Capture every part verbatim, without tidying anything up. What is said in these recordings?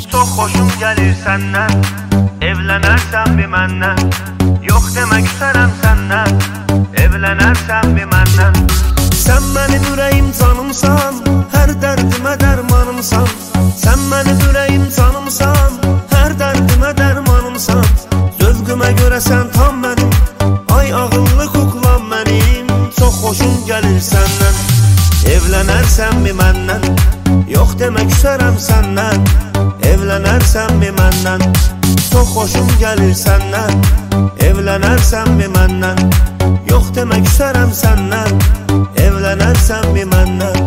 Çox xoşum gəlir səndən, evlənərsən bir məndən. Yox demə küsərəm səndən, evlənərsən bir məndən. Sən mənim ürəyim canımsan, hər dərdimə dərmanımsan. Sən mənim ürəyim canımsan, hər dərdimə dərmanımsan. Zövqümə görə sən tam mənim, ay ağıllı kuklam mənim. Çox xoşum gəlir səndən, evlənərsən bir məndən. Yox demə küsərəm səndən, evlənərsən bir məndən. Çox xoşum gəlir səndən, evlənərsən bir məndən. Yox demə küsərəm səndən, evlənərsən bir məndən.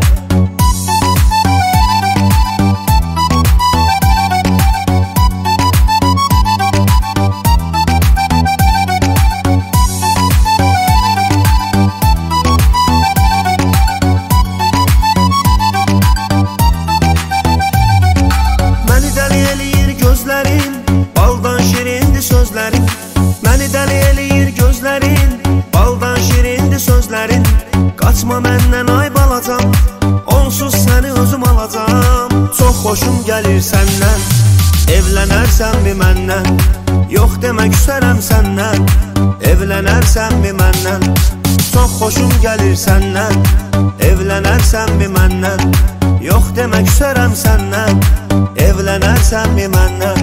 Məni dəli eləyir gözlərin, baldan şirindir sözlərin. Məni dəli eləyir gözlərin, baldan şirindir sözlərin. Qaçma məndən ay balacam, onsuz səni özüm alacam. Çox xoşum gəlir səndən, evlənərsən bir məndən. Yox demə küsərəm səndən, evlənərsən bir məndən. Çox xoşum gəlir səndən, evlənərsən bir məndən. Yox demə küsərəm səndən, evlənərsən bir məndən.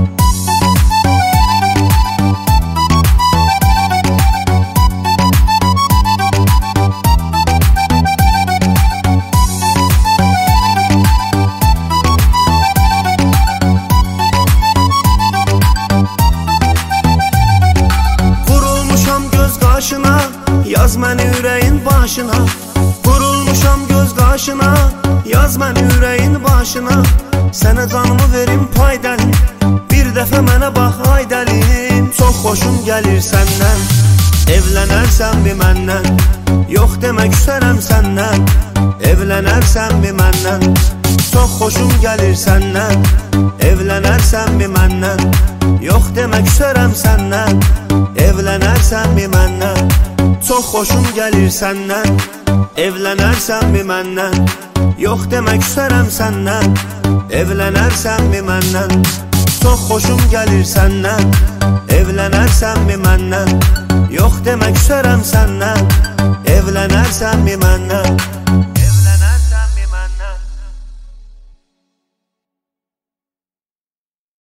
Yaz məni ürəyin başına, vurulmuşam göz qaşına. Yaz məni ürəyin başına, sənə canımı verim pay dəlim. Bir dəfə mənə bax ay dəlim. Çox xoşum gəlir səndən, evlənərsən bir məndən. Yox demə küsərəm səndən, evlənərsən bir məndən. Çox xoşum gəlir səndən, evlənərsən bir məndən. Yox demə küsərəm səndən, evlənərsən bir məndən. Çox xoşum gəlir səndən, evlənərsən bir məndən. Yox demə küsərəm səndən, evlənərsən bir məndən. Çox xoşum gəlir səndən, evlənərsən bir məndən. Yox demə küsərəm səndən, evlənərsən bir məndən.